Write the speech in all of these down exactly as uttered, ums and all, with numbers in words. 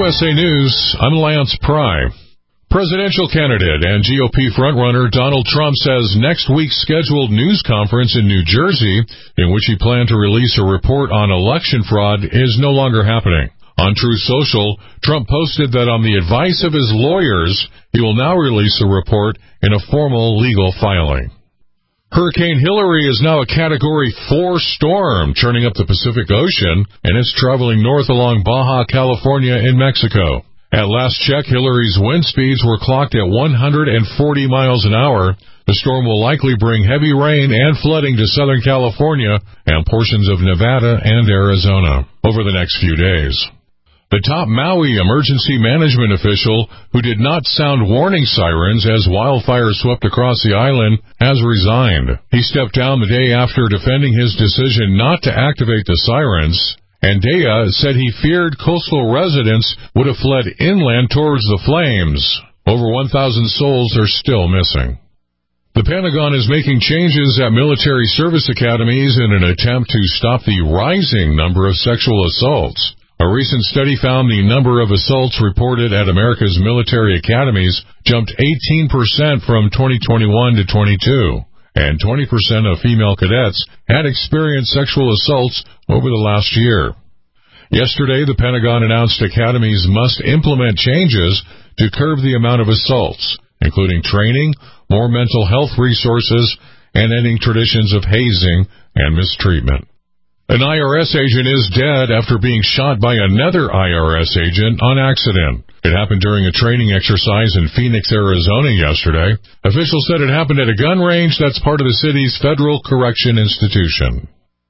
S A News, I'm Lance Pry. Presidential candidate and G O P frontrunner Donald Trump says next week's scheduled news conference in New Jersey, in which he planned to release a report on election fraud, is no longer happening. On Truth Social, Trump posted that on the advice of his lawyers, he will now release a report in a formal legal filing. Hurricane Hilary is now a Category four storm churning up the Pacific Ocean, and it's traveling north along Baja California in Mexico. At last check, Hilary's wind speeds were clocked at one hundred forty miles an hour. The storm will likely bring heavy rain and flooding to Southern California and portions of Nevada and Arizona over the next few days. The top Maui emergency management official, who did not sound warning sirens as wildfires swept across the island, has resigned. He stepped down the day after defending his decision not to activate the sirens, and Dea said he feared coastal residents would have fled inland towards the flames. Over one thousand souls are still missing. The Pentagon is making changes at military service academies in an attempt to stop the rising number of sexual assaults. A recent study found the number of assaults reported at America's military academies jumped eighteen percent from twenty twenty-one to twenty-two, and twenty percent of female cadets had experienced sexual assaults over the last year. Yesterday, the Pentagon announced academies must implement changes to curb the amount of assaults, including training, more mental health resources, and ending traditions of hazing and mistreatment. An I R S agent is dead after being shot by another I R S agent on accident. It happened during a training exercise in Phoenix, Arizona yesterday. Officials said it happened at a gun range that's part of the city's Federal Correction Institution.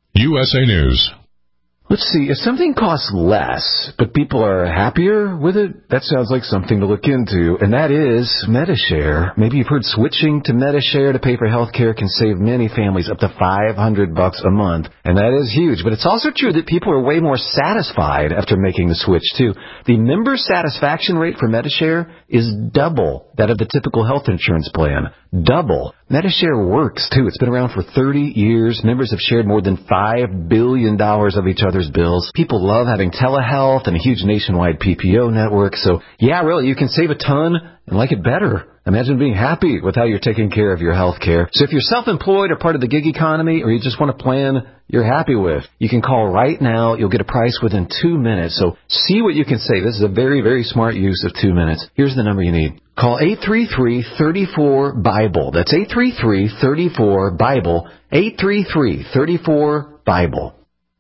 U S A News. Let's see, if something costs less, but people are happier with it, that sounds like something to look into, and that is Medi-Share. Maybe you've heard switching to Medi-Share to pay for health care can save many families up to five hundred bucks a month, and that is huge. But it's also true that people are way more satisfied after making the switch, too. The member satisfaction rate for Medi-Share is double that of the typical health insurance plan. Double. Medi-Share works, too. It's been around for thirty years. Members have shared more than five billion dollars of each other's bills. People love having telehealth and a huge nationwide P P O network. So, yeah, really, you can save a ton and like it better. Imagine being happy with how you're taking care of your health care. So if you're self-employed or part of the gig economy, or you just want a plan you're happy with, you can call right now. You'll get a price within two minutes. So see what you can save. This is a very, very smart use of two minutes. Here's the number you need. Call eight three three, three four, BIBLE. That's eight three three, three four, BIBLE. eight three three, three four, BIBLE.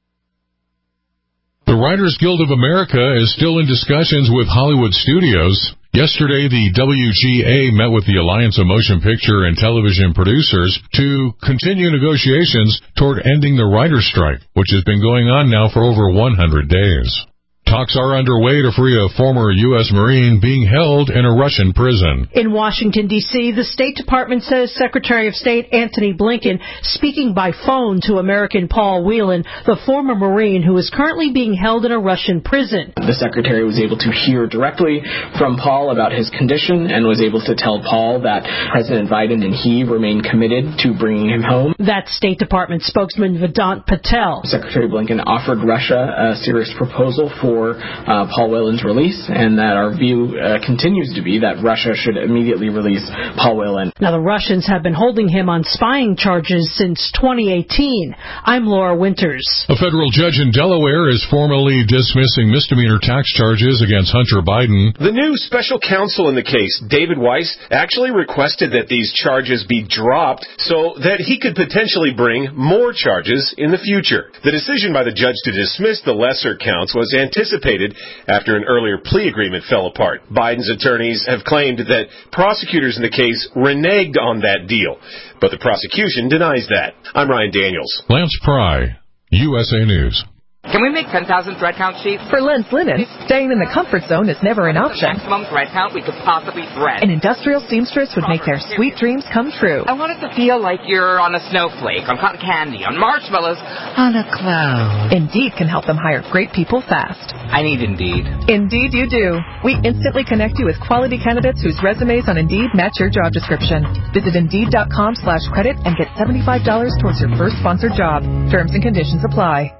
The Writers Guild of America is still in discussions with Hollywood studios. Yesterday, the W G A met with the Alliance of Motion Picture and Television Producers to continue negotiations toward ending the writer's strike, which has been going on now for over one hundred days. Talks are underway to free a former U S Marine being held in a Russian prison. In Washington, D C, the State Department says Secretary of State Antony Blinken, speaking by phone to American Paul Whelan, the former Marine who is currently being held in a Russian prison. The Secretary was able to hear directly from Paul about his condition and was able to tell Paul that President Biden and he remain committed to bringing him home. That's State Department spokesman Vedant Patel. Secretary Blinken offered Russia a serious proposal for Uh, Paul Whelan's release, and that our view uh, continues to be that Russia should immediately release Paul Whelan. Now, the Russians have been holding him on spying charges since twenty eighteen. I'm Laura Winters. A federal judge in Delaware is formally dismissing misdemeanor tax charges against Hunter Biden. The new special counsel in the case, David Weiss, actually requested that these charges be dropped so that he could potentially bring more charges in the future. The decision by the judge to dismiss the lesser counts was anticipated after an earlier plea agreement fell apart. Biden's attorneys have claimed that prosecutors in the case reneged on that deal, but the prosecution denies that. I'm Ryan Daniels. Lance Pry, U S A News. Can we make ten thousand thread count sheets? For Lens Linen, staying in the comfort zone is never an option. The maximum thread count we could possibly thread. An industrial seamstress would make their sweet dreams come true. I want it to feel like you're on a snowflake, on cotton candy, on marshmallows, on a cloud. Indeed can help them hire great people fast. I need Indeed. Indeed you do. We instantly connect you with quality candidates whose resumes on Indeed match your job description. Visit Indeed.com slash credit and get seventy-five dollars towards your first sponsored job. Terms and conditions apply.